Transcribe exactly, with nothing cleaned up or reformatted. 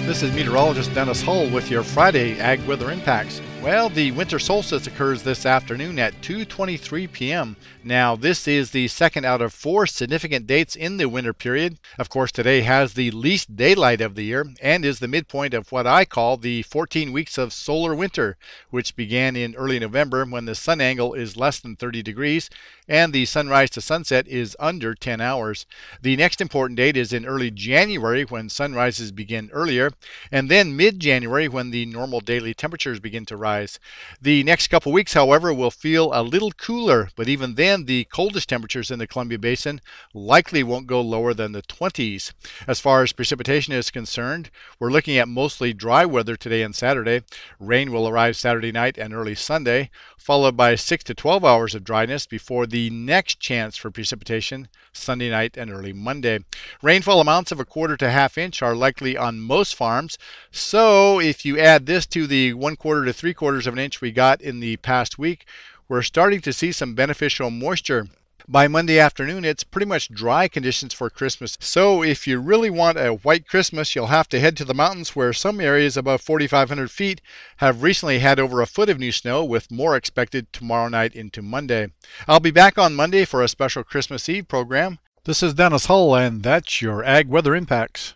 This is meteorologist Dennis Hull with your Friday Ag Weather Impacts. Well, the winter solstice occurs this afternoon at two twenty-three p m Now, this is the second out of four significant dates in the winter period. Of course, today has the least daylight of the year and is the midpoint of what I call the fourteen weeks of solar winter, which began in early November when the sun angle is less than thirty degrees and the sunrise to sunset is under ten hours. The next important date is in early January when sunrises begin earlier, and then mid-January when the normal daily temperatures begin to rise. The next couple weeks, however, will feel a little cooler, but even then the coldest temperatures in the Columbia Basin likely won't go lower than the twenties. As far as precipitation is concerned, we're looking at mostly dry weather today and Saturday. Rain will arrive Saturday night and early Sunday, followed by six to twelve hours of dryness before the next chance for precipitation Sunday night and early Monday. Rainfall amounts of a quarter to half inch are likely on most farms, so if you add this to the one quarter to three quarters of an inch we got in the past week, we're starting to see some beneficial moisture. By Monday afternoon, it's pretty much dry conditions for Christmas. So if you really want a white Christmas, you'll have to head to the mountains where some areas above forty-five hundred feet have recently had over a foot of new snow, with more expected tomorrow night into Monday. I'll be back on Monday for a special Christmas Eve program. This is Dennis Hull, and that's your Ag Weather Impacts.